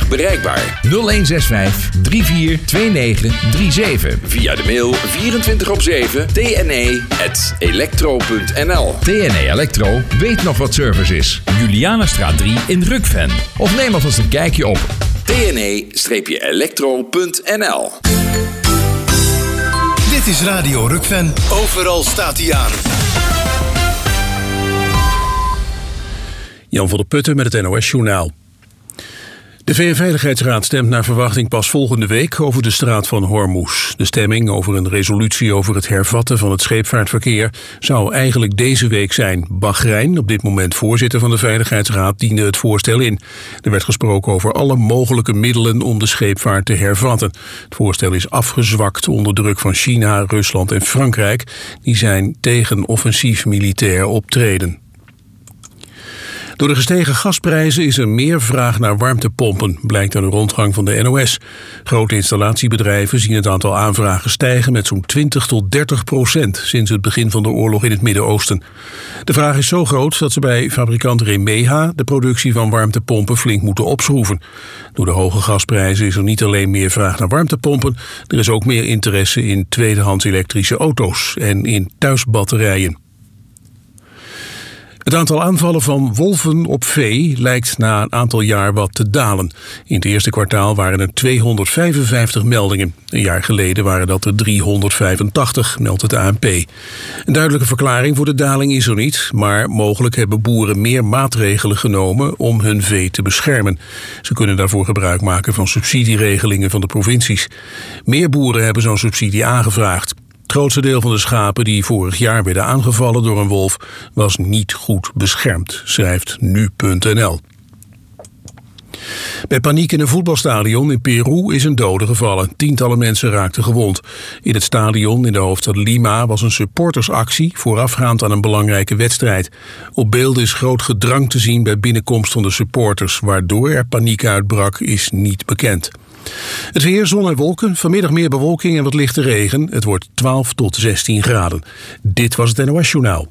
24 bereikbaar. 0165 342937. Via de mail 24/7 tne@electro.nl. TNE Electro weet nog wat service is. Julianastraat 3 in Rukven. Of neem alvast een kijkje op tne-electro.nl. Dit is Radio Rukven. Overal staat hij aan. Jan van der Putten met het NOS-journaal. De VN-veiligheidsraad stemt naar verwachting pas volgende week over de straat van Hormuz. De stemming over een resolutie over het hervatten van het scheepvaartverkeer zou eigenlijk deze week zijn. Bahrein, op dit moment voorzitter van de Veiligheidsraad, diende het voorstel in. Er werd gesproken over alle mogelijke middelen om de scheepvaart te hervatten. Het voorstel is afgezwakt onder druk van China, Rusland en Frankrijk. Die zijn tegen offensief militair optreden. Door de gestegen gasprijzen is er meer vraag naar warmtepompen, blijkt uit een rondgang van de NOS. Grote installatiebedrijven zien het aantal aanvragen stijgen met zo'n 20-30% sinds het begin van de oorlog in het Midden-Oosten. De vraag is zo groot dat ze bij fabrikant Remeha de productie van warmtepompen flink moeten opschroeven. Door de hoge gasprijzen is er niet alleen meer vraag naar warmtepompen, er is ook meer interesse in tweedehands elektrische auto's en in thuisbatterijen. Het aantal aanvallen van wolven op vee lijkt na een aantal jaar wat te dalen. In het eerste kwartaal waren er 255 meldingen. Een jaar geleden waren dat er 385, meldt het ANP. Een duidelijke verklaring voor de daling is er niet, maar mogelijk hebben boeren meer maatregelen genomen om hun vee te beschermen. Ze kunnen daarvoor gebruik maken van subsidieregelingen van de provincies. Meer boeren hebben zo'n subsidie aangevraagd. Het grootste deel van de schapen die vorig jaar werden aangevallen door een wolf was niet goed beschermd, schrijft nu.nl. Bij paniek in een voetbalstadion in Peru is een dode gevallen. Tientallen mensen raakten gewond. In het stadion in de hoofdstad Lima was een supportersactie voorafgaand aan een belangrijke wedstrijd. Op beelden is groot gedrang te zien bij binnenkomst van de supporters. Waardoor er paniek uitbrak is niet bekend. Het weer, zon en wolken, vanmiddag meer bewolking en wat lichte regen. Het wordt 12 tot 16 graden. Dit was het NOS Journaal.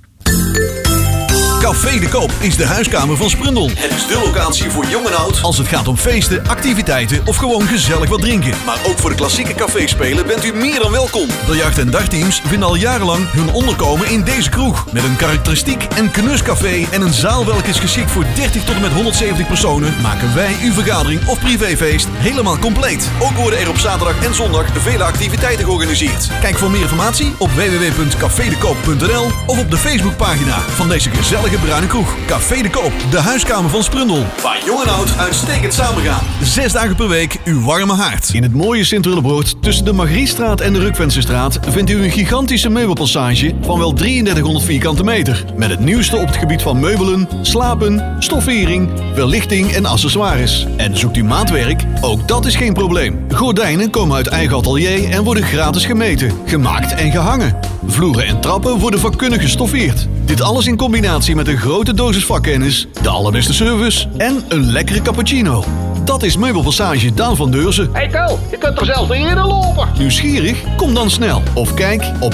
Café de Koop is de huiskamer van Sprundel. Het is de locatie voor jong en oud als het gaat om feesten, activiteiten of gewoon gezellig wat drinken. Maar ook voor de klassieke caféspelen bent u meer dan welkom. Biljart- en dartteams vinden al jarenlang hun onderkomen in deze kroeg. Met een karakteristiek en knuscafé en een zaal welke is geschikt voor 30 tot en met 170 personen, maken wij uw vergadering of privéfeest helemaal compleet. Ook worden er op zaterdag en zondag vele activiteiten georganiseerd. Kijk voor meer informatie op www.cafedekoop.nl of op de Facebookpagina van deze gezellige bruine kroeg. Café de Koop, de huiskamer van Sprundel. Waar jong en oud uitstekend samengaan. 6 dagen per week uw warme haard. In het mooie Sint-Willebroord tussen de Margriestraat en de Rukvensestraat vindt u een gigantische meubelpassage van wel 3300 vierkante meter. Met het nieuwste op het gebied van meubelen, slapen, stoffering, verlichting en accessoires. En zoekt u maatwerk? Ook dat is geen probleem. Gordijnen komen uit eigen atelier en worden gratis gemeten, gemaakt en gehangen. Vloeren en trappen worden vakkundig gestoffeerd. Dit alles in combinatie met een grote dosis vakkennis, de allerbeste service en een lekkere cappuccino. Dat is Meubelpassage Daan van Deurzen. Hey Tel, je kunt er zelf niet eerder lopen. Nieuwsgierig? Kom dan snel. Of kijk op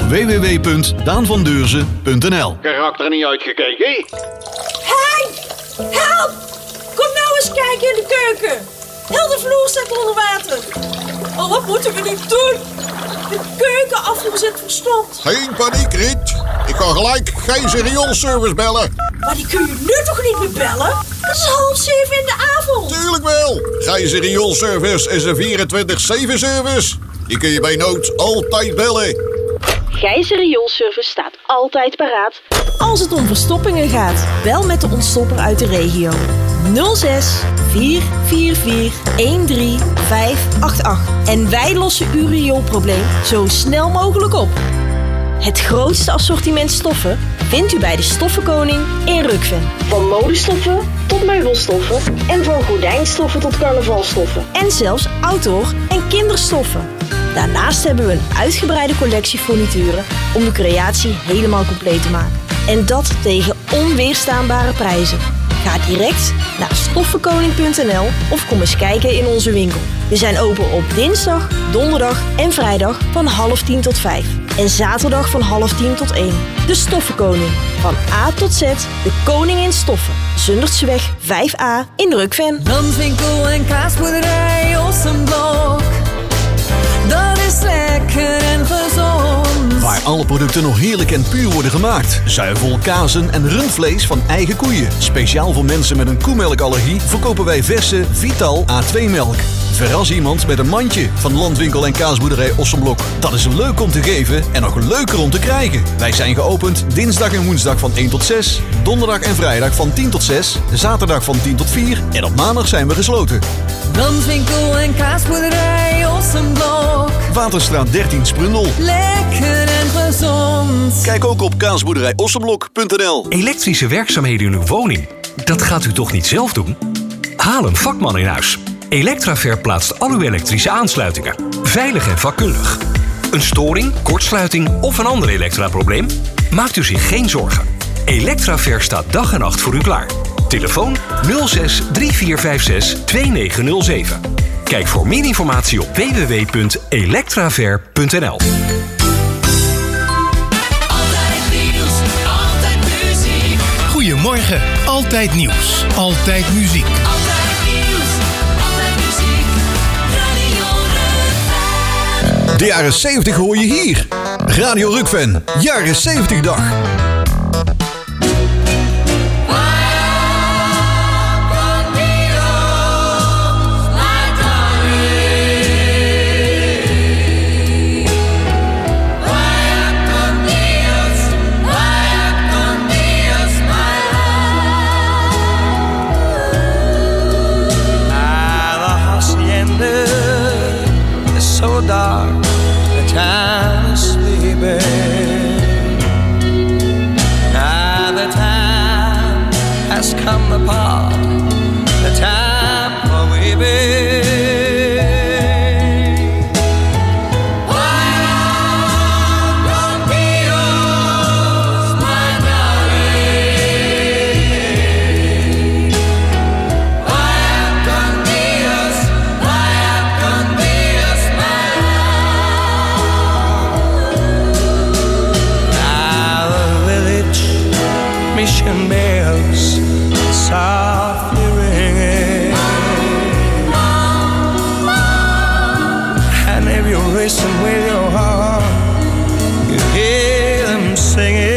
www.daanvandeurzen.nl. Karakter niet uitgekeken, hé? Hey! Help! Kom nou eens kijken in de keuken. Heel de vloer staat onder water. Oh, wat moeten we nu doen? De keukenafvoer zit verstopt. Geen paniek, Riet. Ik ga gelijk Gijzer Rioolservice bellen. Maar die kun je nu toch niet meer bellen? Het is 6:30 in de avond. Tuurlijk wel. Gijzer Rioolservice is een 24/7 service. Die kun je bij nood altijd bellen. Gijzer Rioolservice staat altijd paraat als het om verstoppingen gaat. Bel met de ontstopper uit de regio. 06 444 13588. En wij lossen uw rioolprobleem zo snel mogelijk op. Het grootste assortiment stoffen vindt u bij de Stoffenkoning in Rukven. Van modestoffen tot meubelstoffen en van gordijnstoffen tot carnavalstoffen. En zelfs outdoor- en kinderstoffen. Daarnaast hebben we een uitgebreide collectie furnituren om de creatie helemaal compleet te maken. En dat tegen onweerstaanbare prijzen. Ga direct naar stoffenkoning.nl of kom eens kijken in onze winkel. We zijn open op dinsdag, donderdag en vrijdag van 9:30 tot 5. En zaterdag van 9:30 tot 1. De Stoffenkoning. Van A tot Z, de koning in stoffen. Zundertseweg 5A in Rukven. Ramswinkel en Kaas worden alle producten nog heerlijk en puur worden gemaakt. Zuivel, kazen en rundvlees van eigen koeien. Speciaal voor mensen met een koemelkallergie verkopen wij verse Vital A2-melk. Verras iemand met een mandje van Landwinkel en Kaasboerderij Ossenblok. Dat is leuk om te geven en nog leuker om te krijgen. Wij zijn geopend dinsdag en woensdag van 1 tot 6, donderdag en vrijdag van 10 tot 6, zaterdag van 10 tot 4 en op maandag zijn we gesloten. Landwinkel en Kaasboerderij Ossenblok. Waterstraat 13 Sprundel. Lekker en gezond. Kijk ook op kaasboerderijossenblok.nl. Elektrische werkzaamheden in uw woning? Dat gaat u toch niet zelf doen? Haal een vakman in huis. Electraver plaatst al uw elektrische aansluitingen. Veilig en vakkundig. Een storing, kortsluiting of een ander elektraprobleem? Maakt u zich geen zorgen. Electraver staat dag en nacht voor u klaar. Telefoon 06 3456 2907. Kijk voor meer informatie op www.electraver.nl. Goedemorgen, altijd nieuws, altijd muziek. De jaren 70 hoor je hier. Radio Rukven, jaren 70 dag. Dark, the time is sleeping. Now the time has come apart, the time for weeping. Mission bells softly ringing, and if you listen with your heart, you hear them singing.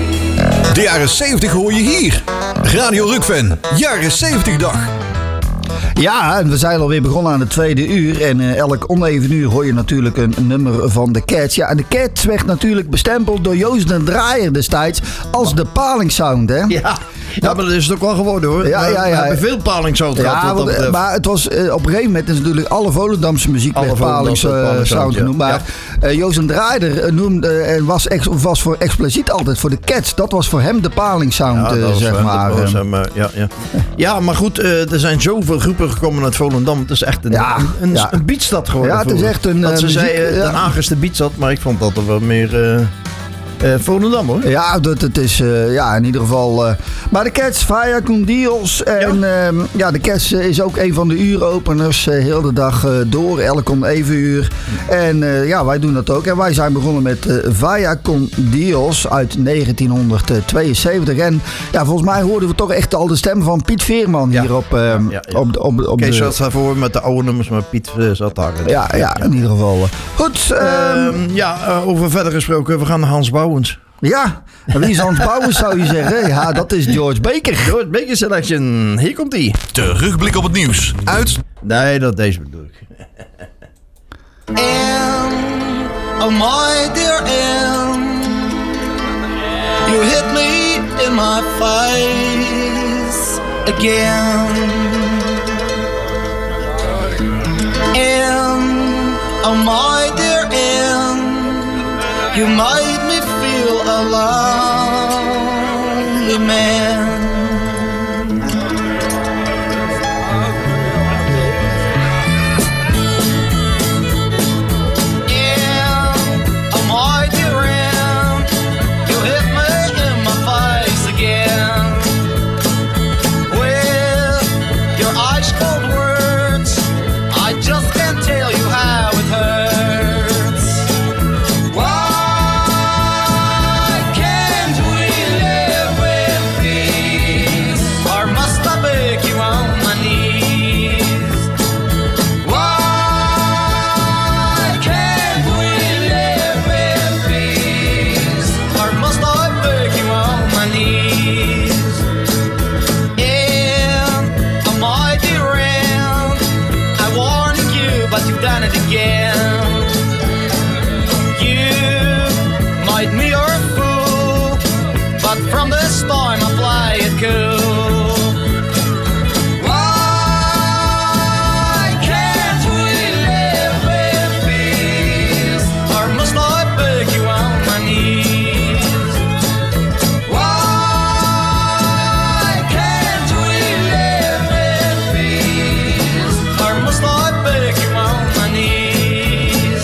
De jaren 70 hoor je hier. Radio Rukven, jaren 70 dag. Ja, en we zijn alweer begonnen aan het tweede uur. En elk oneven uur hoor je natuurlijk een nummer van de Cats. Ja, en de Cats werd natuurlijk bestempeld door Joost den Draaier destijds als de palingsound, hè? Ja, maar dat is het ook wel geworden, hoor. Ja. We hebben veel palingsound gehad. Maar het was op een gegeven moment is natuurlijk alle Volendamse muziek werd palingsound genoemd. Maar Joost den Draaier noemde en was voor expliciet altijd voor de Cats. Dat was voor hem de palingsound, zeg maar. Ja, maar goed, er zijn zoveel groepen gekomen uit Volendam. Het is echt een beatstad geworden. Ja, het is echt een dat ze zeiden, Den Haag is de beatstad, maar ik vond dat er wel meer... Volendam, hoor. Ja, het is in ieder geval... maar de Cats, Vaya con Dios. En de Cats is ook een van de uuropeners heel de dag door. Elk om even uur. En wij doen dat ook. En wij zijn begonnen met Vaya con Dios uit 1972. En volgens mij hoorden we toch echt al de stem van Piet Veerman hier op Kees zat daarvoor met de oude nummers, maar Piet zat daar. Ja, in ieder geval. Goed. Over verder gesproken, we gaan naar Hans Bouwens. Ja, en wie is Hans Bouwens zou je zeggen? Ja, dat is George Baker. George Baker Selection. Hier komt ie. Terugblik op het nieuws. Uit... Nee, deze bedoel ik. Oh my dear Anne, you hit me in my face again. Anne, oh my dear Anne, you made me feel a lonely man. From this time I play it cool. Why can't we live in peace? Or must I beg you on my knees? Why can't we live in peace? Or must I beg you on my knees?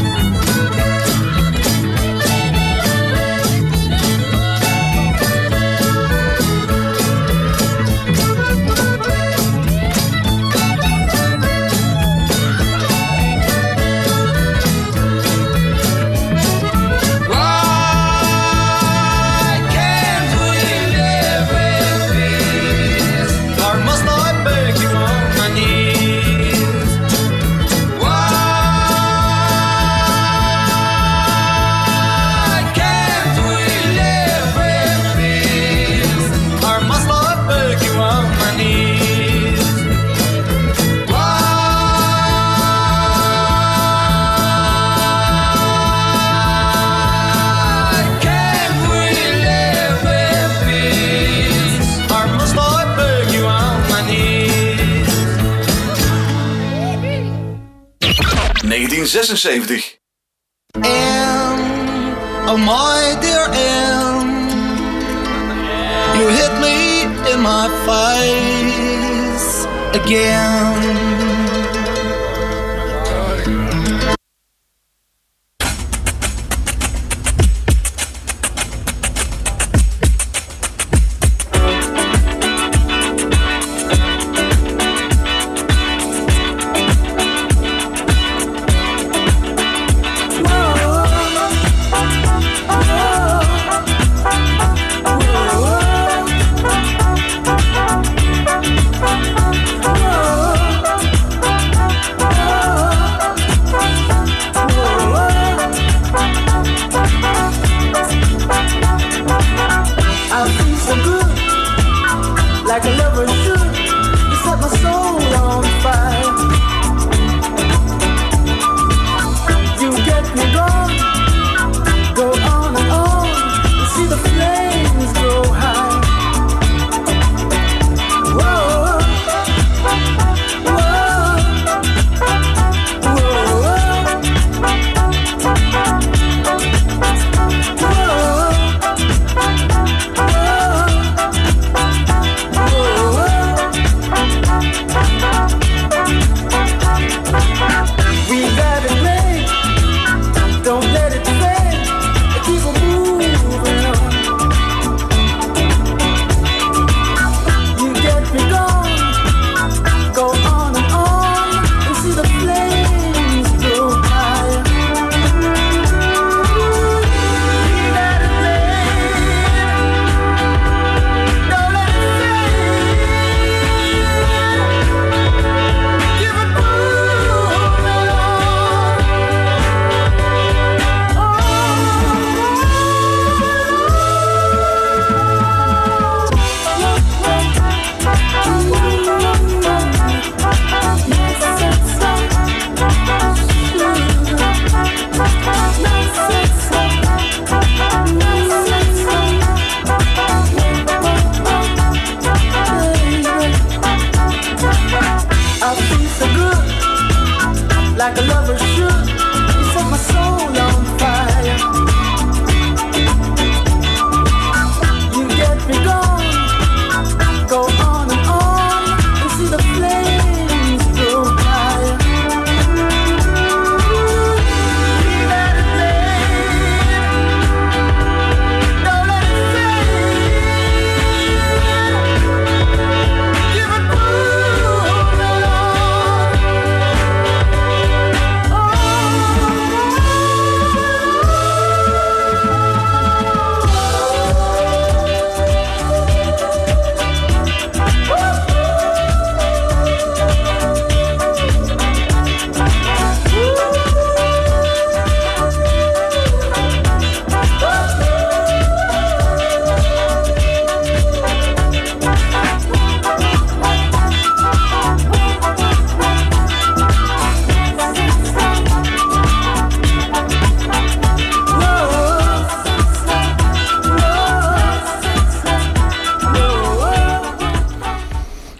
Anne, oh my dear Anne, you hit me in my face again. like a lover should. You set my soul on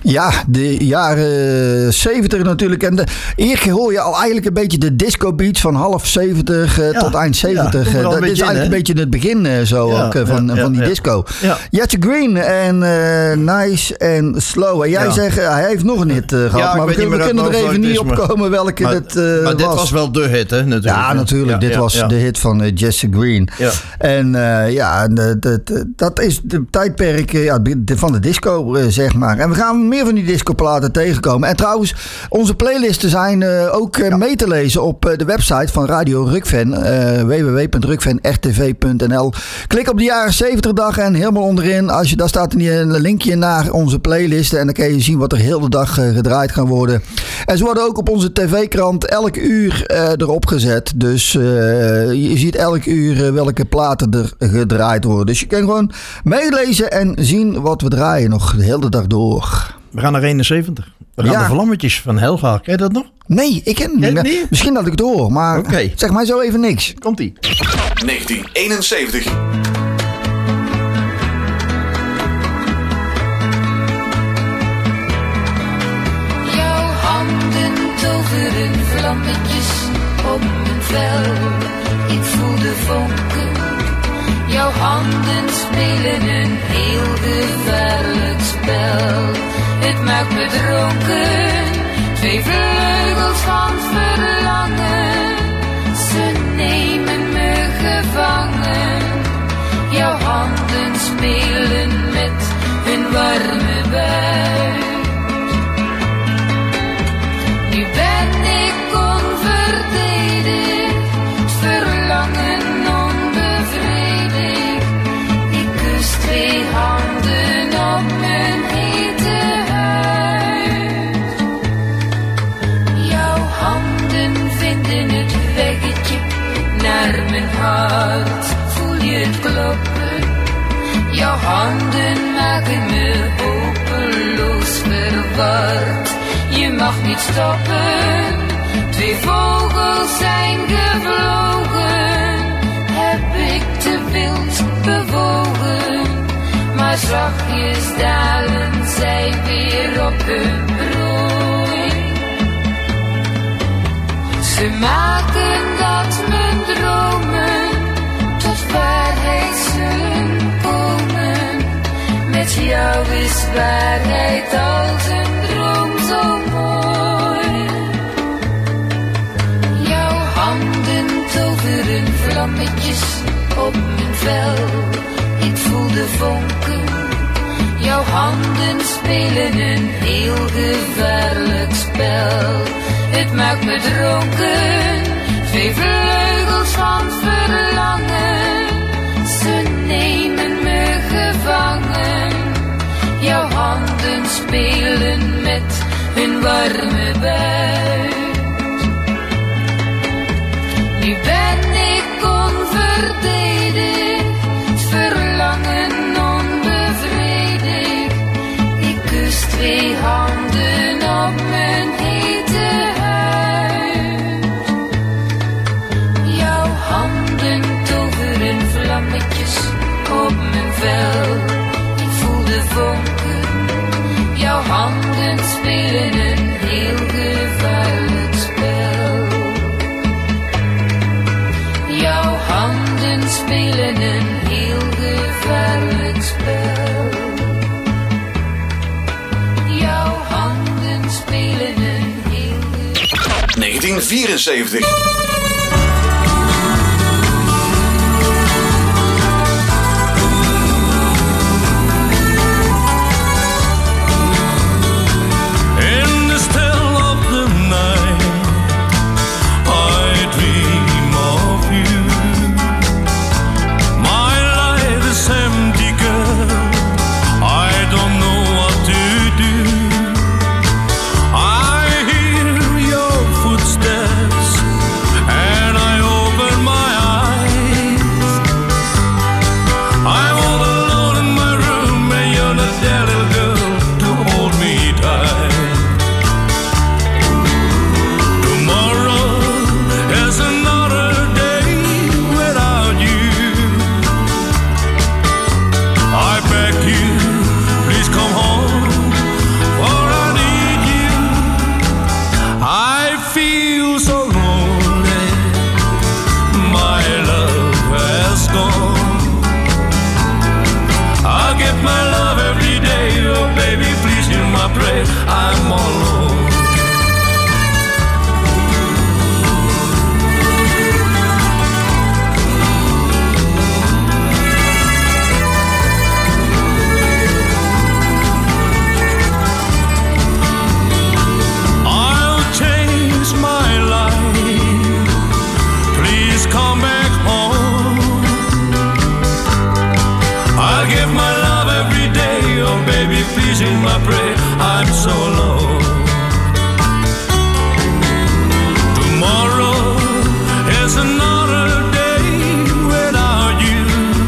Ja, de jaren 70 natuurlijk. En hier hoor je al eigenlijk een beetje de disco beats van half 70 tot eind 70. Ja, dat is eigenlijk een beetje het begin van die disco. Ja. Jesse Green en Nice en Slow. En jij zegt, hij heeft nog een hit gehad. Maar we kunnen er even niet op komen welke het was. Maar dit was wel de hit, hè? Natuurlijk. Ja, natuurlijk. Dit was de hit van Jesse Green. Ja. En dat is de tijdperk van de disco, zeg maar. En we gaan meer van die discoplaten tegenkomen. En trouwens, onze playlisten zijn ook mee te lezen op de website van Radio Rukven. www.rukvenrtv.nl. Klik op de jaren 70 dag en helemaal onderin, daar staat een linkje naar onze playlisten. En dan kan je zien wat er heel de dag gedraaid kan worden. En ze worden ook op onze tv-krant elk uur erop gezet. Dus je ziet elk uur welke platen er gedraaid worden. Dus je kan gewoon meelezen en zien wat we draaien nog de hele dag door. We gaan naar 71. We gaan de Vlammetjes van Helga. Ken je dat nog? Nee, ik ken het niet. Misschien dat ik het hoor, maar zeg maar zo even niks. Komt-ie. 1971. Jouw handen toveren vlammetjes op mijn vel. Ik voel de vonken. Jouw handen spelen een heel gevaarlijk spel. Het maakt me dronken, 2 vleugels van verlangen. Ze nemen me gevangen. Jouw handen spelen met hun warme buik. Nu ben ik onverdedigd, verlangen onbevredigd. Ik kus 2 handen op mijn hete huid. Jouw handen vinden het weggetje naar mijn hart. Voel je het kloppen? Jouw handen maken me hopeloos verward. Je mag niet stoppen. 2 vogels zijn gevlogen. Heb ik te wild bewogen? Maar zachtjes dalen zij weer op hun prooi. Ze maken dat mijn dromen tot waarheid zullen komen. Met jou is waarheid als een droom zo mooi. Jouw handen toveren vlammetjes op mijn vel. Ik voel de vonken. Jouw handen spelen een heel gevaarlijk spel. Het maakt me dronken, 2 vleugels van verlangen. Ze nemen me gevangen. Jouw handen spelen met hun warme buik. Nu ben ik onverdedigd, verlangen onbevredigd. Ik kus 2 handen op mijn hete huid. Jouw handen toveren vlammetjes op mijn vel. Ik voel de vonken. Jouw handen spelen een heel gevaarlijk spel. Jouw handen spelen een heel gevaarlijk spel. Jouw handen spelen een heel gevaarlijk 1974. please hear my prayer. I'm so alone. Tomorrow is another day without you.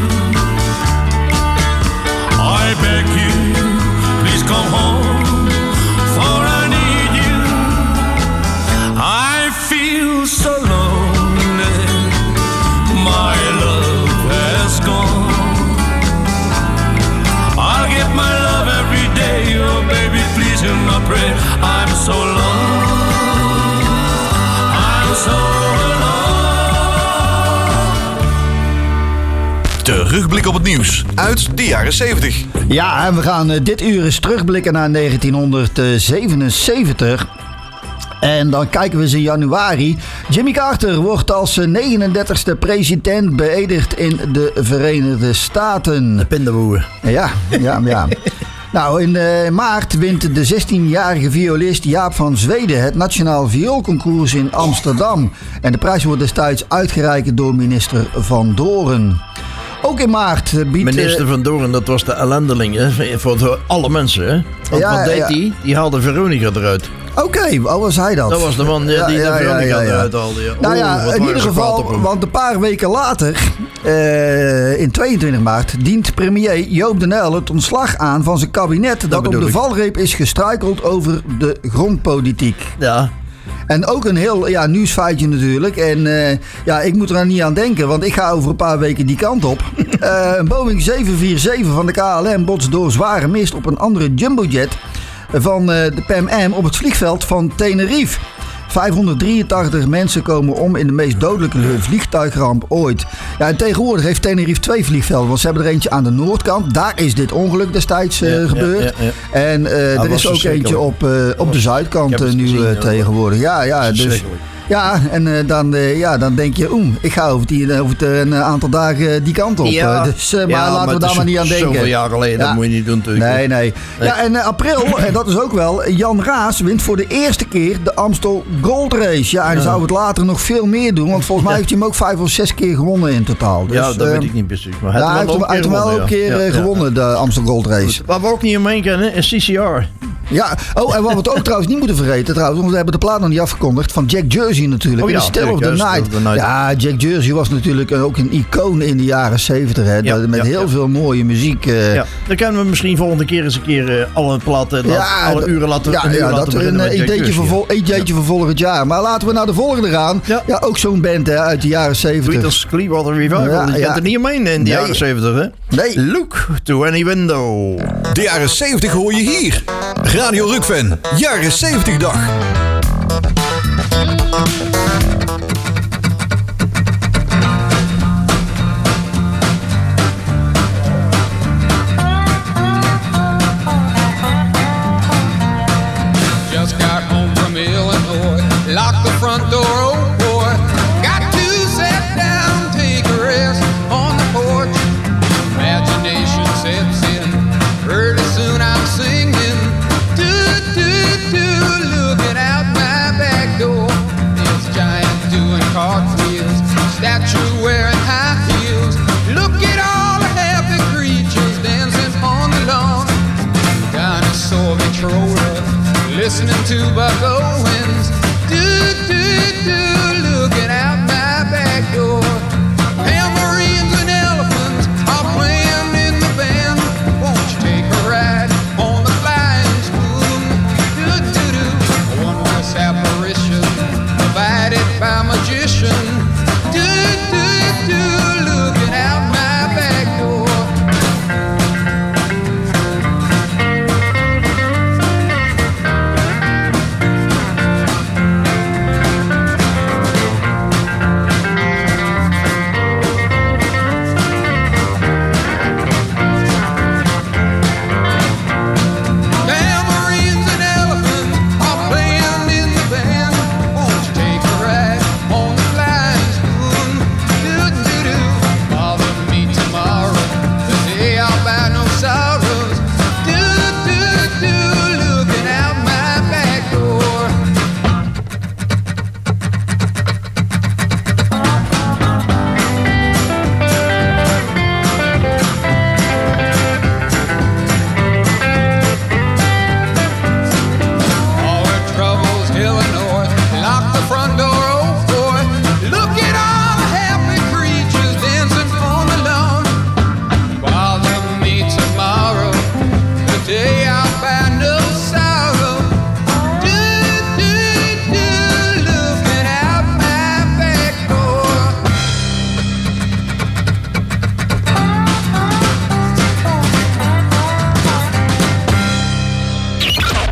I beg you, please come home, for I need you. I feel so lonely, my love has gone. I'll get my love every day, oh baby, please hear my prayer. I'm so alone, I'm so alone. Terugblik op het nieuws uit de jaren 70. Ja, en we gaan dit uur eens terugblikken naar 1977. En dan kijken we eens in januari. Jimmy Carter wordt als 39ste president beëdigd in de Verenigde Staten. De pindaboer. Ja. Nou, in maart wint de 16-jarige violist Jaap van Zweden het Nationaal Vioolconcours in Amsterdam. En de prijs wordt destijds uitgereikt door minister Van Doren. Ook in maart biedt... Minister Van Doren, dat was de ellendeling, hè? Voor alle mensen, hè? Want wat deed hij? Die haalde Veronica eruit. Oké, was hij dat? Dat was de man die de Veronica eruit haalde. Ja. Nou ja, in ieder geval, want een paar weken later, in 22 maart, dient premier Joop den Uyl het ontslag aan van zijn kabinet dat op de valreep is gestruikeld over de grondpolitiek. Ja. En ook een heel nieuwsfeitje natuurlijk. En ik moet er niet aan denken, want ik ga over een paar weken die kant op. Een Boeing 747 van de KLM botst door zware mist op een andere jumbojet van de PMM op het vliegveld van Tenerife. 583 mensen komen om in de meest dodelijke vliegtuigramp ooit. Ja, en tegenwoordig heeft Tenerife 2 vliegvelden. Want ze hebben er eentje aan de noordkant. Daar is dit ongeluk destijds gebeurd. Ja. En er is ook eentje op de zuidkant nu tegenwoordig. Ja, dus... Ja, en dan denk je, ik ga over een aantal dagen die kant op. Ja, maar laten we daar maar niet aan denken. Zoveel jaar geleden, dat moet je niet doen natuurlijk. Nee. Ja, en april, en dat is ook wel, Jan Raas wint voor de eerste keer de Amstel Gold Race. Ja, en hij zou het later nog veel meer doen, want volgens mij heeft hij hem ook 5 of 6 keer gewonnen in totaal. Dus, dat weet ik niet precies. Maar hij heeft hem wel een keer gewonnen, de Amstel Gold Race. Goed. Waar we ook niet omheen kennen, is CCR. Ja, en wat we het ook trouwens niet moeten vergeten, want we hebben de plaat nog niet afgekondigd, van Jack Jersey natuurlijk. Oh ja, Still of the Night. Ja, Jack Jersey was natuurlijk ook een icoon in de jaren 70. Hè, met heel veel mooie muziek. Ja, dan kunnen we misschien volgende keer eens een keer alle platen, alle uren laten beginnen met een ideetje voor volgend jaar. Maar laten we naar de volgende gaan. Ja, ook zo'n band uit de jaren 70. Beatles Clearwater Revival. Je kent er niet omheen in de jaren 70, hè? Nee. Look to any window. De jaren 70 hoor je hier. Radio Rukven, jaren 70 dag. Just got home from Illinois, locked the front door, oh boy. Got to sit down, take a rest on the porch. Imagination sets in, pretty soon I'm singing. Looking out my back door, this giant doing cartwheels, statue wearing high heels. Look at all the happy creatures dancing on the lawn. Dinosaur controller, listening to Buck Owens. Looking out my back door. Tambourines and elephants are playing in the band. Won't you take a ride on the flying spoon? A wondrous apparition provided by magician. Looking out my back door.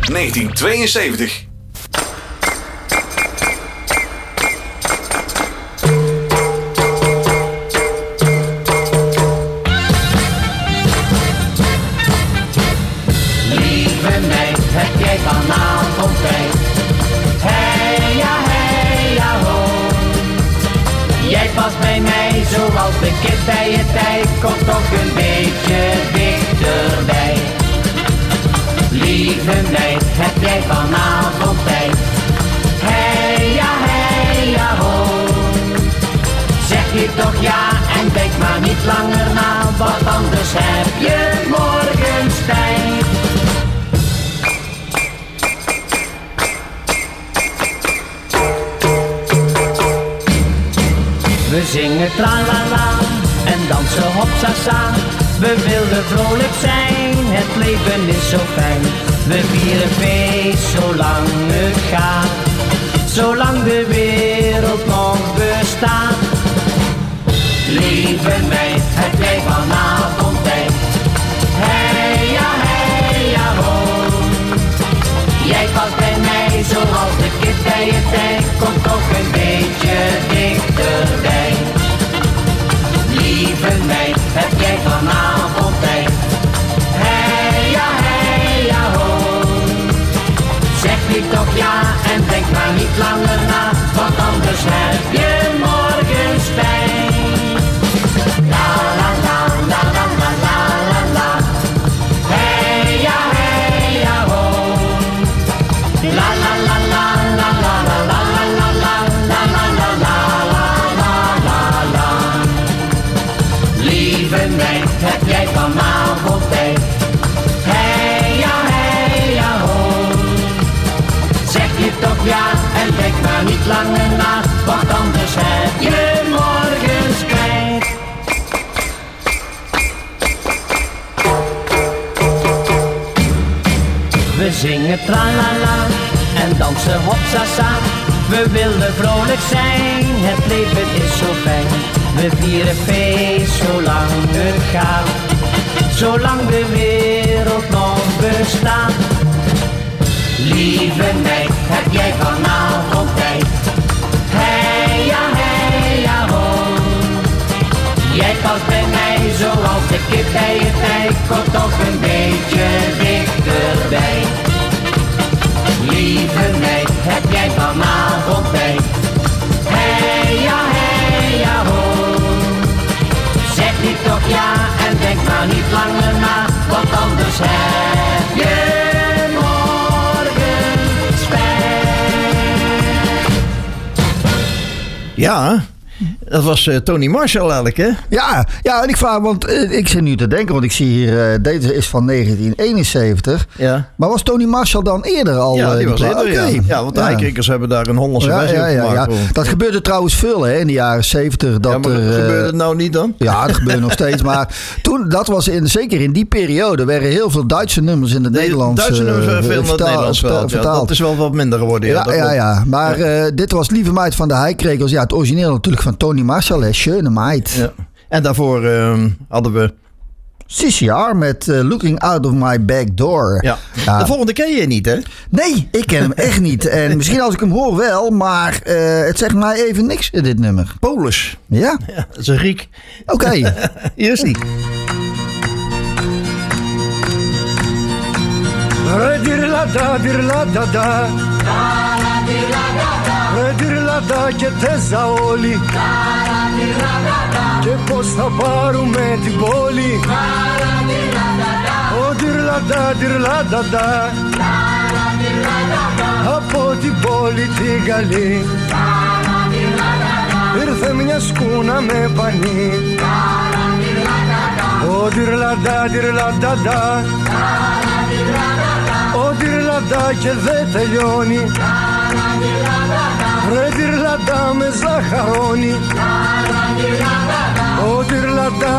1972. Lieve meid, heb jij vanavond tijd? Hey ja ho. Jij past bij mij zoals de kip bij je tijd. Kom toch een beetje dichterbij. Lieve meid, heb jij vanavond tijd? Hey ja ho. Zeg je toch ja en denk maar niet langer na, want anders heb je morgen spijt. We zingen tralala en dansen hopsasa. We willen vrolijk zijn, het leven is zo fijn. We vieren feest zolang het gaat, zolang de wereld nog bestaat. Lieve meid, heb jij vanavond tijd? Hey ja ho. Jij past bij mij zoals de kip bij je tijd. Kom toch een beetje dichterbij. Lieve meid, heb jij vanavond tijd? Hey ja ho. Zeg nu toch ja en denk maar niet langer na, want anders heb je morgen spijt. La la la la la la la la. Hey ja ho. La la la la la la la la la la la la la la la la. Lieve meid, heb jij vanavond tijd? Hey ja ho. Zeg je toch ja en denk maar niet langer na, want anders heb je morgen spijt. We zingen tralala en dansen hopsasa. We willen vrolijk zijn, het leven is zo fijn. We vieren feest zolang het gaat, zolang de wereld nog bestaat. Lieve meid, heb jij vanavond tijd? Hey ja ho. Jij past bij mij zoals de kip bij je tijd. Kom toch een beetje dichterbij. Lieve meid, heb jij vanavond tijd? Hey ja ho. Zeg niet toch ja en denk maar niet langer na, want anders heb je morgen spijt. Ja, dat was Tony Marshall eigenlijk, hè? Ja, en ik vraag, want ik zit nu te denken, want ik zie hier, deze is van 1971. Ja. Maar was Tony Marshall dan eerder al? Ja, die was eerder, okay. ja, want de Heikrikkers hebben daar een Hollandse versie op gemaakt. Ja. Dat gebeurde trouwens veel, hè, in de jaren 70. Dat maar gebeurde het nou niet dan? Ja, dat gebeurde nog steeds. Maar toen, dat was zeker in die periode, werden heel veel Duitse nummers in het Nederlands Duitse nummers werden veel in het Nederlands vertaald. Ja, dat is wel wat minder geworden. Ja. Maar dit was Lieve Meid van de Heikrikkers. Ja, het origineel natuurlijk van Tony Marshall, hè, Schöne Meid. Ja. En daarvoor hadden we CCR met Looking Out of My Back Door. Ja. De volgende ken je niet, hè? Nee, ik ken hem echt niet. En misschien als ik hem hoor wel, maar het zegt mij even niks, dit nummer. Polish. Ja? Ja, dat is een Griek. Oké. Hier is die. Dirλada και τέζα όλοι και πως θα πάρουμε την πόλη. Ο dirλada από την πόλη την καλή ήρθε μια σκούνα με πανί. Ο dirλada ο dirλada και δεν τελειώνει. Ρε dirλada με ζαχαρώνει. Ο dirλada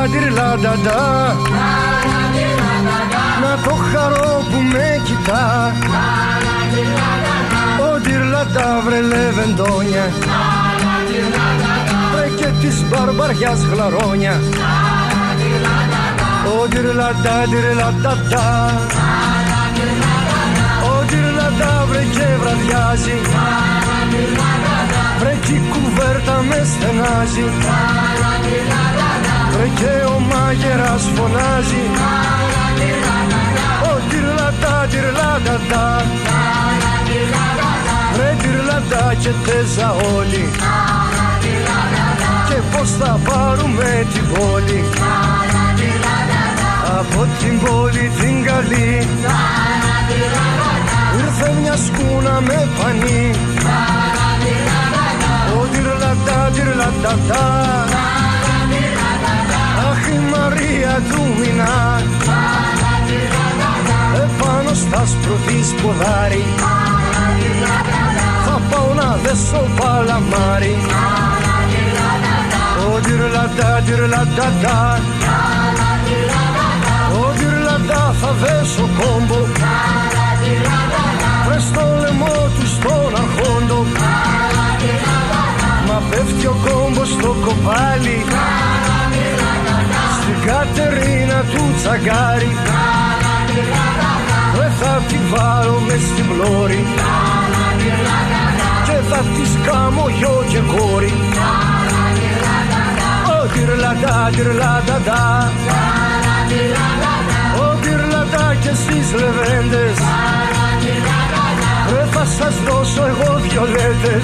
να το χαρώ που με κοιτά. Ο dirλada βρε λεβεντόνια βρε και της μπαρμπαριάς γλαρόνια. Ο dirlada στενάζει. Ρε και ο μάγερας φωνάζει. Ο τυρλατά, τυρλατατά. Ρε τυρλατά και τέζα όλοι. Και πως θα πάρουμε την πόλη. Από την πόλη την καλή ήρθε μια σκούνα με πανί. Ο τυρλατά, τυρλατατά. Αχ η Μαρία του Μινά. Επάνω στα σπρωτής ποδάρι θα πάω να δέσω παλαμάρι. Ο τυρλατά, τυρλατατά. Ο τυρλατά θα δέσω κόμπο. Βρες το λαιμό του στον αρχόντο. Μα πέφτει ο κόμπος στο κοπάλι. Στην Κατερίνα του τσαγκάρι. Θα τη βάλω μες στην πλώρη και θα της κάμω γιο και κόρη. Ο τυρλατά, τυρλατατά. Ο τυρλατά και στις λεβέντες. Ρε θα σας δώσω εγώ βιολέτες.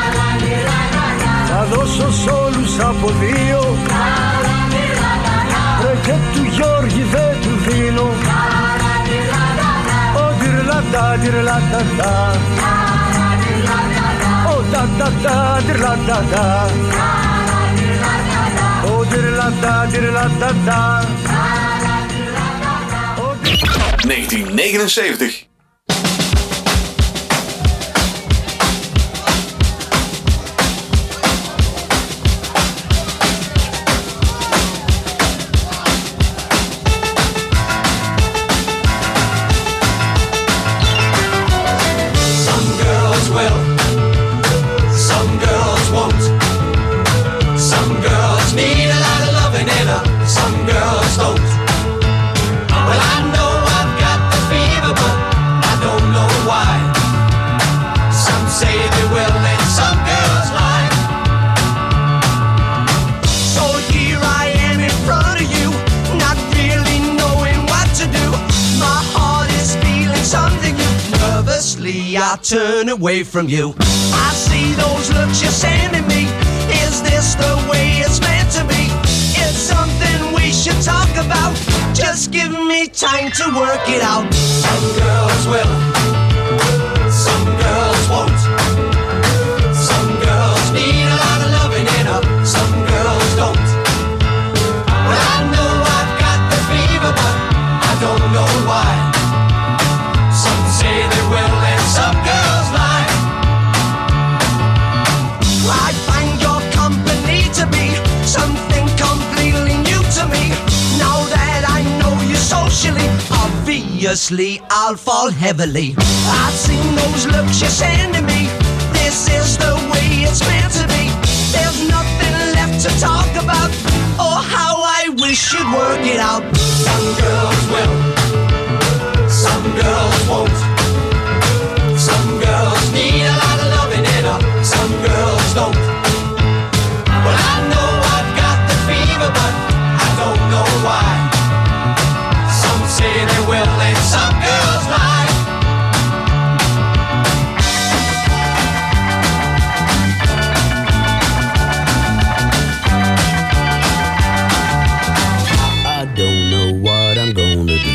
Θα δώσω σ' όλους από δύο. Ρε και του Γιώργη δεν του δίνω. Τυρλατά, τυρλατατά. Ο τατατά, τυρλατατά. Ο τυρλατά, τυρλατατά. 1979. I turn away from you. I see those looks you're sending me. Is this the way it's meant to be? It's something we should talk about. Just give me time to work it out. Some girls will, some girls won't. Some girls need a lot of loving in her, some girls don't. Well, I know I've got the fever, but I don't know why. Some say they will and some girls lie. I find your company to be something completely new to me. Now that I know you socially, obviously I'll fall heavily. I've seen those looks you're sending me. This is the way it's meant to be. There's nothing left to talk about. Oh, how I wish you'd work it out. Some girls will, some girls won't. Some girls need a lot of loving in her, some girls don't. Well, I know I've got the fever, but I don't know why. Some say they will and some girls lie. I don't know what I'm gonna do.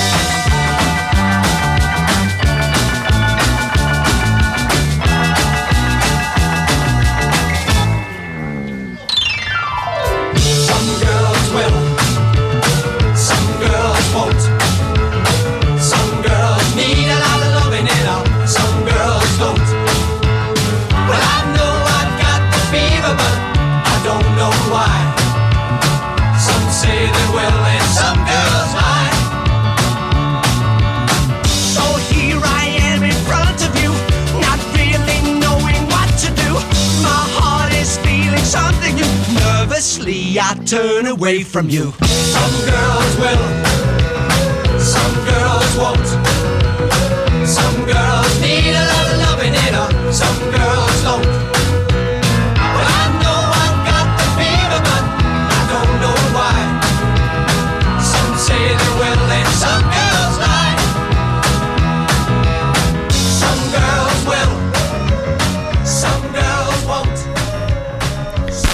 I turn away from you. Some girls will, some girls won't. Some girls need a lot of loving in her, some girls don't. Well, I know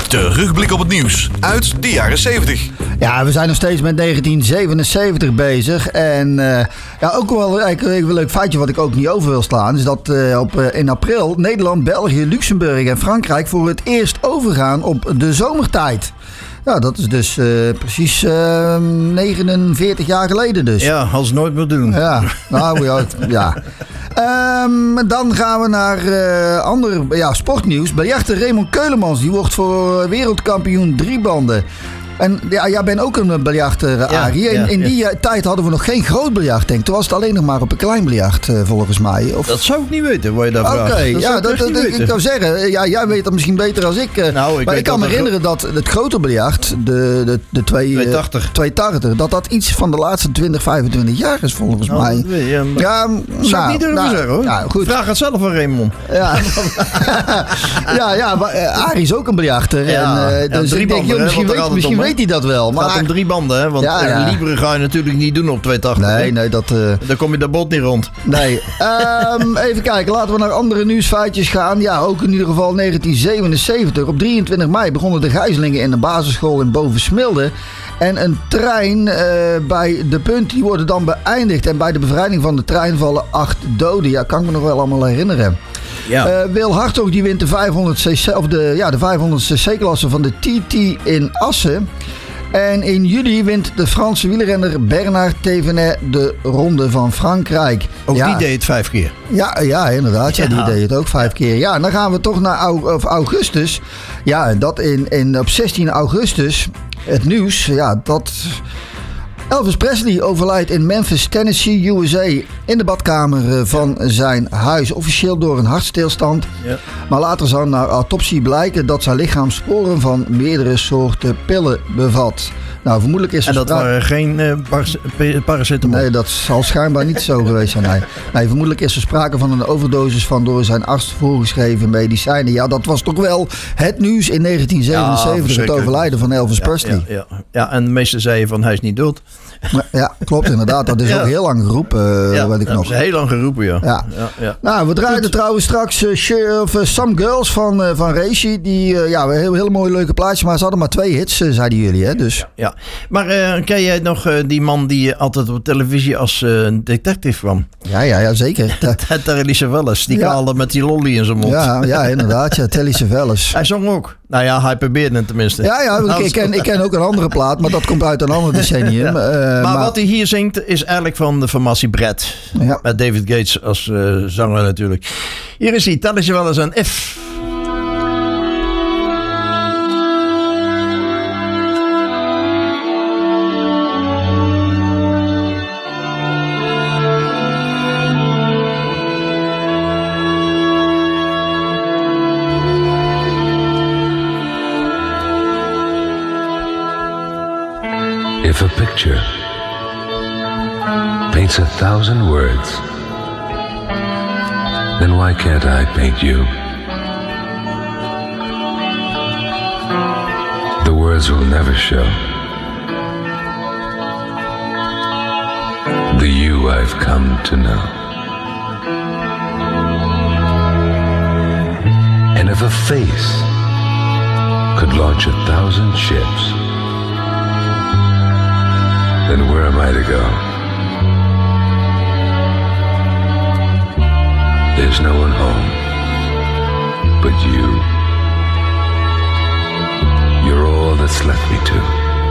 Terugblik op het nieuws uit de jaren 70. Ja, we zijn nog steeds met 1977 bezig. En ja, ook wel eigenlijk een leuk feitje wat ik ook niet over wil slaan. Is dat in april Nederland, België, Luxemburg en Frankrijk voor het eerst overgaan op de zomertijd. Ja, dat is dus precies 49 jaar geleden dus. Ja, als nooit meer doen. Ja, nou ja. Dan gaan we naar ander sportnieuws. Biljarter Raymond Keulemans, die wordt voor wereldkampioen driebanden. En ja, jij bent ook een biljarter, Arie. In die tijd hadden we nog geen groot biljart, denk ik. Toen was het alleen nog maar op een klein biljart, volgens mij. Of... Dat zou ik niet weten, wat je daar vraagt. Oké, ja, ik zou zeggen, ja, jij weet dat misschien beter dan ik. Maar ik kan me herinneren dat het grote biljart, de 280, dat iets van de laatste 20, 25 jaar is, volgens mij. Zou ik niet durven zeggen, hoor. Ja, goed. Vraag het zelf aan Raymond. Ja, maar Arie is ook een biljarter. Dus ik denk, misschien weet hij dat wel. Maar het gaat om 3 banden, hè? Want Libre ga je natuurlijk niet doen op 280. Nee, dat... Dan kom je de bot niet rond. Nee. Even kijken, laten we naar andere nieuwsfeitjes gaan. Ja, ook in ieder geval 1977. Op 23 mei begonnen de gijzelingen in de basisschool in Bovensmilde. En een trein bij de punt, die worden dan beëindigd. En bij de bevrijding van de trein vallen 8 doden. Ja, kan ik me nog wel allemaal herinneren. Ja. Wil Hartog die wint de 500cc, of de 500cc-klasse van de TT in Assen. En in juli wint de Franse wielrenner Bernard Thévenet de Ronde van Frankrijk. Ook die deed het 5 keer. Ja, inderdaad. Ja, die deed het ook 5 keer. Ja, en dan gaan we toch naar augustus. Ja, en dat op 16 augustus. Het nieuws, ja, dat... Elvis Presley overlijdt in Memphis, Tennessee, USA. In de badkamer van zijn huis. Officieel door een hartstilstand. Ja. Maar later zou na autopsie blijken dat zijn lichaam sporen van meerdere soorten pillen bevat. Nou, vermoedelijk is er dat waren geen paracetamol? Nee, dat zal schijnbaar niet zo geweest zijn. Nee, vermoedelijk is er sprake van een overdosis van door zijn arts voorgeschreven medicijnen. Ja, dat was toch wel het nieuws in 1977. Het overlijden van Elvis Presley. Ja, en de meesten zeiden van hij is niet dood. Ja, klopt inderdaad. Dat is ook heel lang geroepen, weet ik nog. Dat is heel lang geroepen, ja. Nou, we draaiden trouwens straks Some Girls van Reishi. Die hele mooie leuke plaatjes, maar ze hadden maar 2 hits, zeiden jullie, hè? Dus. Ja. Maar ken jij nog die man die altijd op televisie als detective kwam? Ja, zeker. Telly Savalas, die kaalde met die lolly in zijn mond. Ja, inderdaad. Ja, Telly Savalas. Hij zong ook. Nou ja, hij probeerde het tenminste. Ja, ik ken ook een andere plaat, maar dat komt uit een ander decennium. Maar wat hij hier zingt is eigenlijk van de formatie Brett. Ja. Met David Gates als zanger natuurlijk. Hier is hij, Telly Savalas en If. If a picture paints 1,000 words, then why can't I paint you? The words will never show the you I've come to know. And if a face could launch 1,000 ships, then where am I to go? There's no one home but you. You're all that's left me to.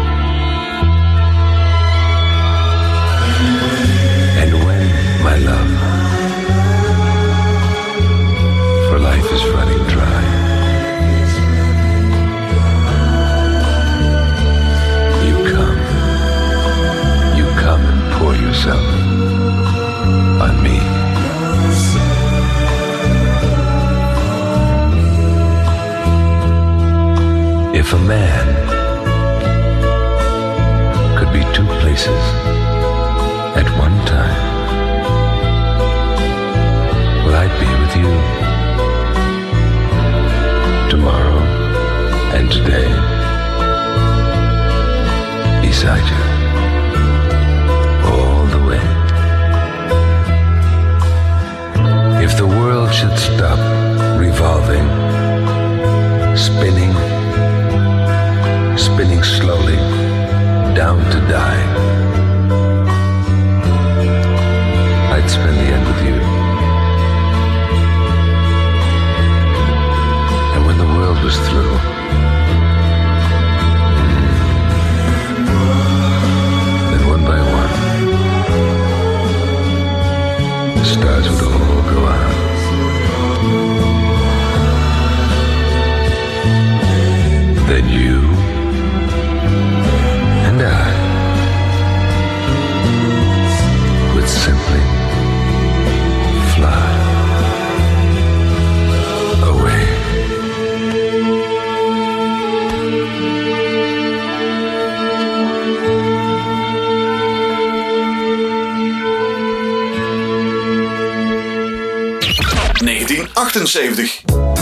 And when, my love, for life is running dry, come and pour yourself on me. If a man could be 2 places at one time, well, I'd be with you tomorrow and today, beside you. If the world should stop revolving, spinning, spend the end with you. And when the world was through, then one by one, the stars would all go out. Then you and I would simply fly away. '78.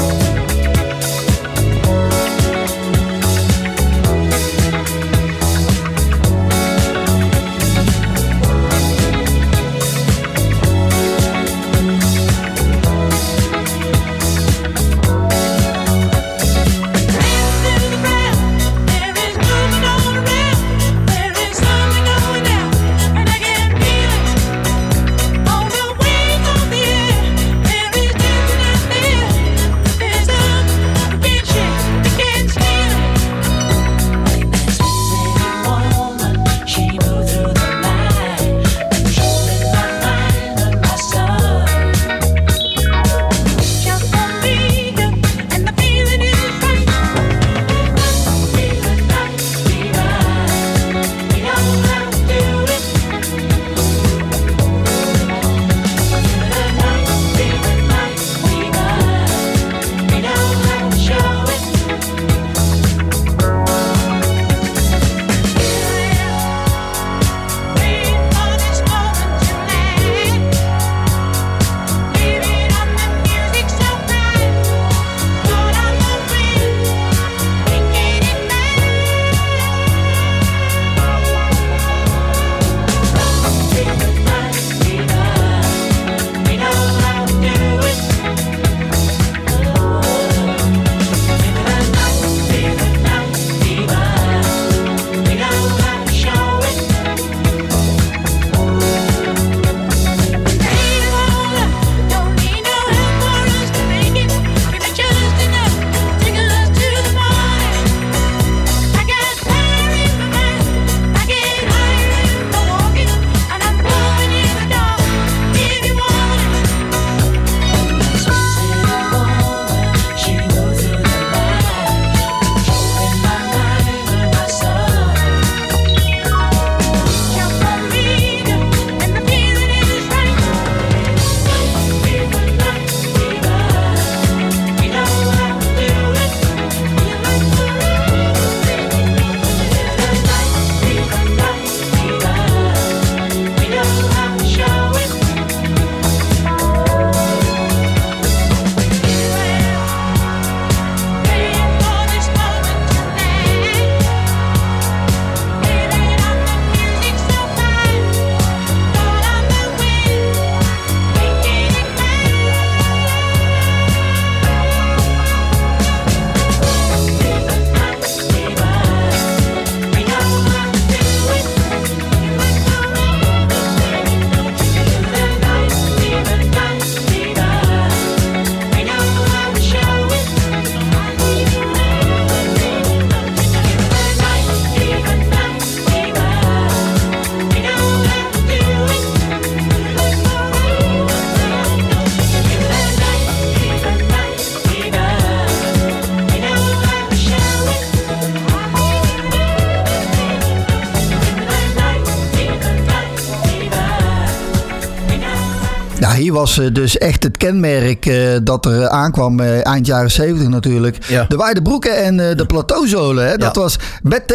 Ja, hier was dus echt het kenmerk dat er aankwam eind jaren 70 natuurlijk. Ja. De wijde broeken en de plateauzolen. Hè? Dat was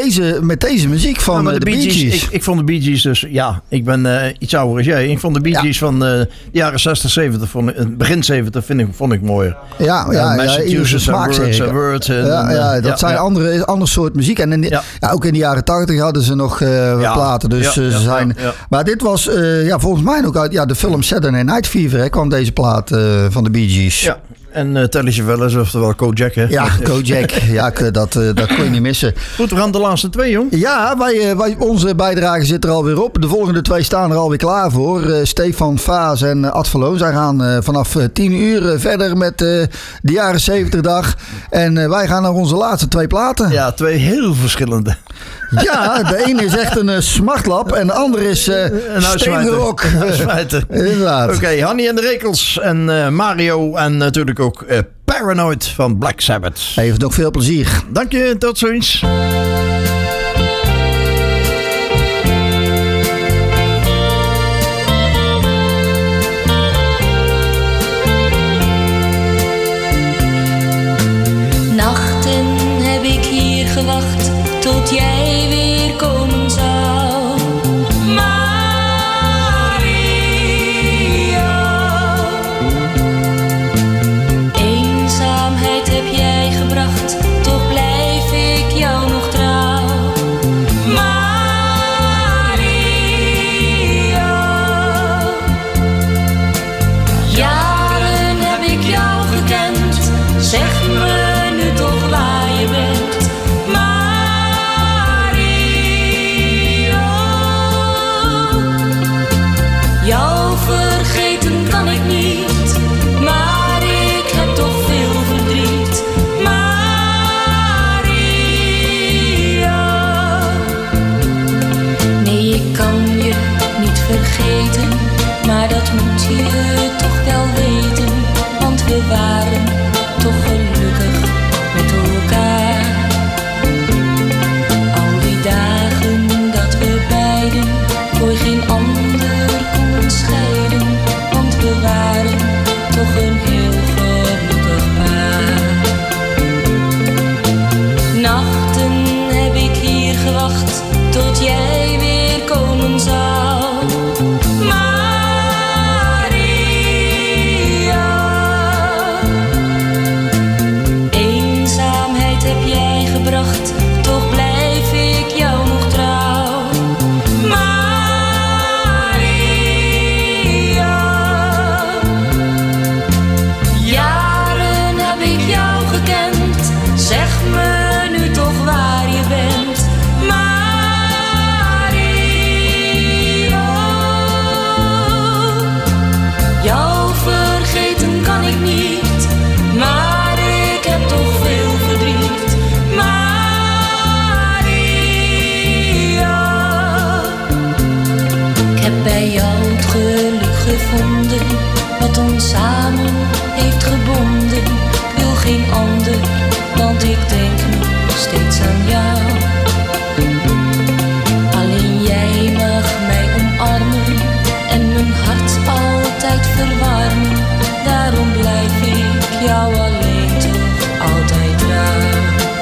met deze muziek van de Bee Gees. Ik vond de Bee Gees dus, ik ben iets ouder als jij. Ik vond de Bee Gees van de jaren 60, 70, begin 70 vond ik mooier. Massachusetts en Word. Dat zijn ander soort muziek. En ook in de jaren 80 hadden ze nog platen. Dus ze zijn. Maar dit was volgens mij ook uit de film Saturday Night Fever kwam deze plaat van de Bee Gees. En Telly Savalas, oftewel Kojak, hè? Ja, Kojak. Ja, dat kon je niet missen. Goed, we gaan de laatste 2, jong. Ja, onze bijdrage zit er alweer op. De volgende 2 staan er alweer klaar voor. Stefan Vaas en Ad Verloon. Zij gaan vanaf 10 uur verder met de jaren 70 dag. En wij gaan naar onze laatste 2 platen. Ja, 2 heel verschillende. Ja, de ene is echt een smartlap en de andere is een steenrock. Inderdaad. Oké, Hanny en de Rekels en Mario en natuurlijk ook Paranoid van Black Sabbath. Even nog veel plezier. Dank je, tot ziens. Nachten heb ik hier gewacht tot jij weer komen zou. Maria, eenzaamheid heb jij gebracht, toch blijf ik jou nog trouw. Maria, jaren heb ik jou gekend, zeg me nu toch waar je bent. Jou vergeten kan ik niet, maar ik heb toch veel verdriet. Maria, nee, ik kan je niet vergeten, maar dat moet je toch wel weten, want we waren toch gelukkig met elkaar. Al die dagen dat we beiden voor geen ander scheiden, want we waren toch een heel gelukkig paar. Nachten heb ik hier gewacht tot jij weer komen zou. Maria, eenzaamheid heb jij gebracht, toch blijf ik jou nog trouw. Zeg me nu toch waar je bent, Maria. Jou vergeten kan ik niet, maar ik heb toch veel verdriet. Maria, ik heb bij jou het geluk gevonden, wat ons samen heeft gebonden. Ik wil geen ander, want ik denk nog steeds aan jou. Alleen jij mag mij omarmen en mijn hart altijd verwarmen. Daarom blijf ik jou alleen toch altijd trouw.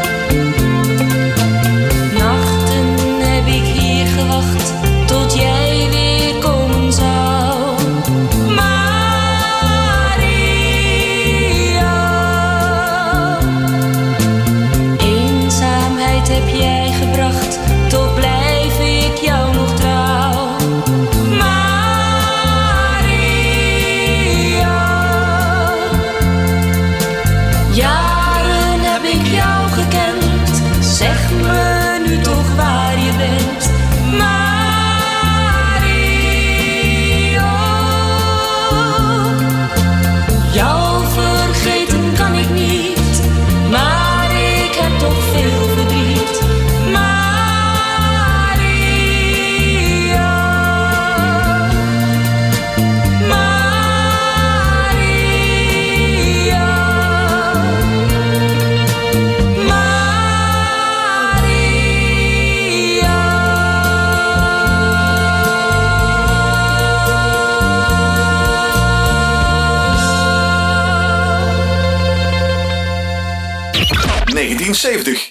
Nachten heb ik hier gewacht tot jij weer komen zou. Heb jij gebracht, toch blijf ik jou nog trouw. Maria, jaren heb ik jou gekend, zeg me nu toch waar je bent. Maria, jou vergeten kan ik niet, maar ik heb toch veel verdriet. ...1970.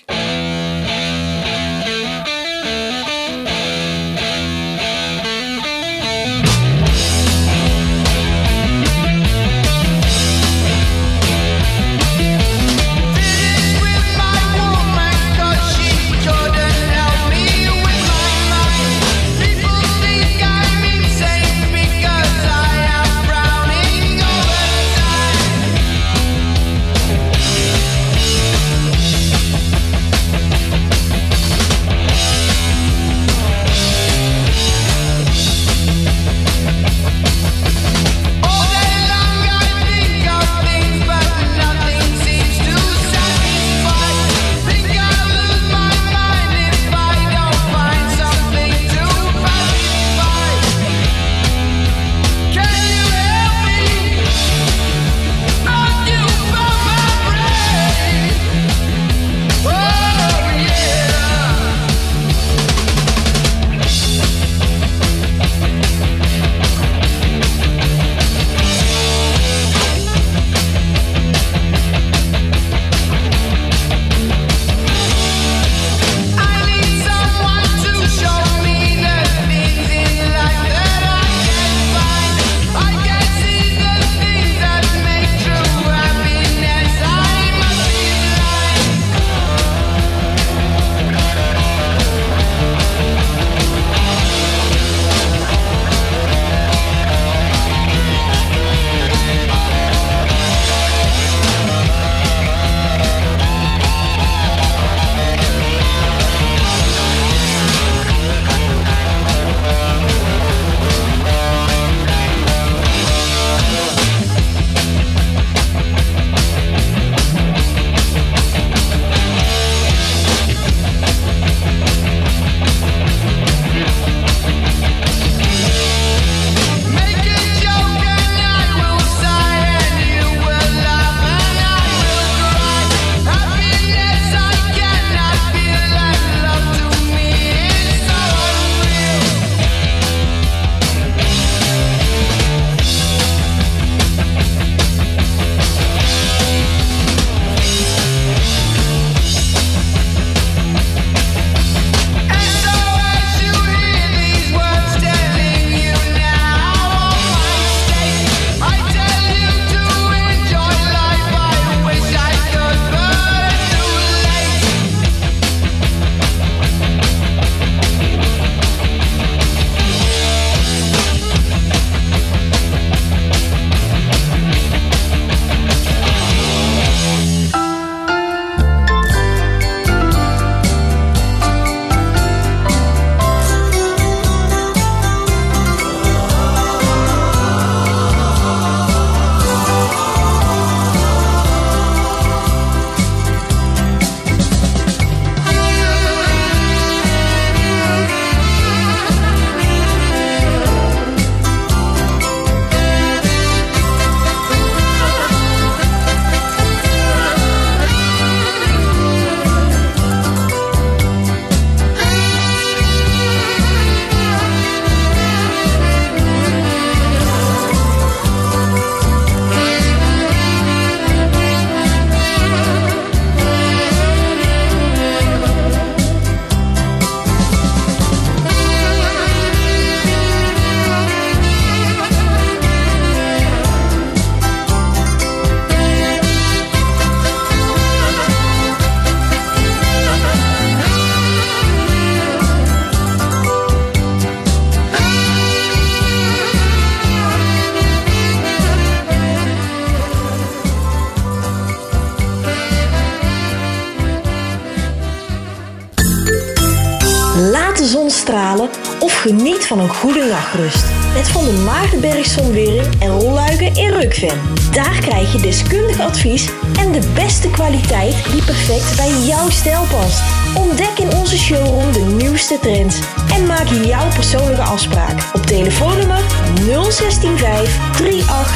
stralen of geniet van een goede nachtrust. Met Van der Maagdenberg Zonwering en rolluiken in Rukven. Daar krijg je deskundig advies en de beste kwaliteit die perfect bij jouw stijl past. Ontdek in onze showroom de nieuwste trends en maak jouw persoonlijke afspraak op telefoonnummer 0165 38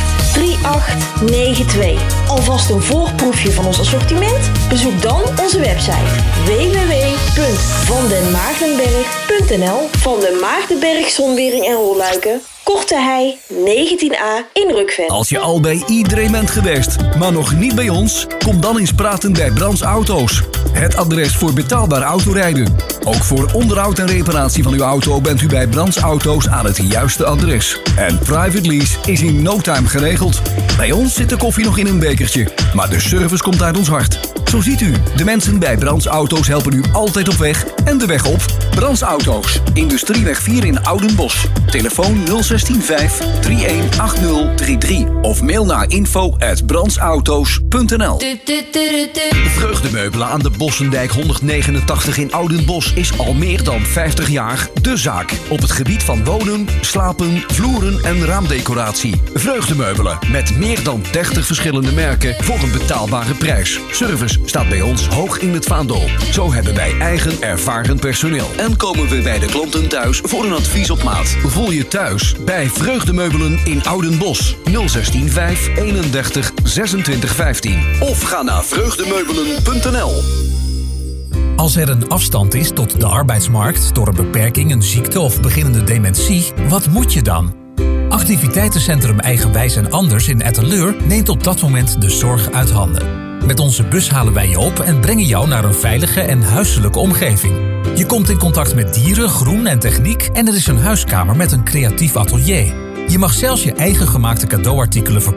3892. Alvast een voorproefje van ons assortiment? Bezoek dan onze website www.vandenmaagdenberg.nl. Van den Maagdenberg Zonwering en rolluiken, Korte Hei 19A in Rukven. Als je al bij iedereen bent geweest, maar nog niet bij ons, kom dan eens praten bij Brands Auto's. Het adres voor betaalbaar autorijden. Ook voor onderhoud en reparatie van uw auto bent u bij Brands Auto's aan het juiste adres. En private lease is in no time geregeld. Bij ons zit de koffie nog in een bekertje, maar de service komt uit ons hart. Zo ziet u, de mensen bij Brands Auto's helpen u altijd op weg en de weg op. Brands Auto's, Industrieweg 4 in Oudenbosch. Telefoon 0165 318033 of mail naar info@brandsauto's.nl. Vreugdemeubelen aan de Bossendijk 189 in Oudenbosch is al meer dan 50 jaar de zaak. Op het gebied van wonen, slapen, vloeren en raamdecoratie. Vreugdemeubelen met meer dan 30 verschillende merken voor een betaalbare prijs. Service staat bij ons hoog in het vaandel. Zo hebben wij eigen ervaren personeel. En komen we bij de klanten thuis voor een advies op maat. Voel je thuis bij Vreugdemeubelen in Oudenbosch. 0165 31 26 15. Of ga naar vreugdemeubelen.nl. Als er een afstand is tot de arbeidsmarkt door een beperking, een ziekte of beginnende dementie, wat moet je dan? Activiteitencentrum Eigenwijs en Anders in Etteleur neemt op dat moment de zorg uit handen. Met onze bus halen wij je op en brengen jou naar een veilige en huiselijke omgeving. Je komt in contact met dieren, groen en techniek en er is een huiskamer met een creatief atelier. Je mag zelfs je eigen gemaakte cadeauartikelen verkopen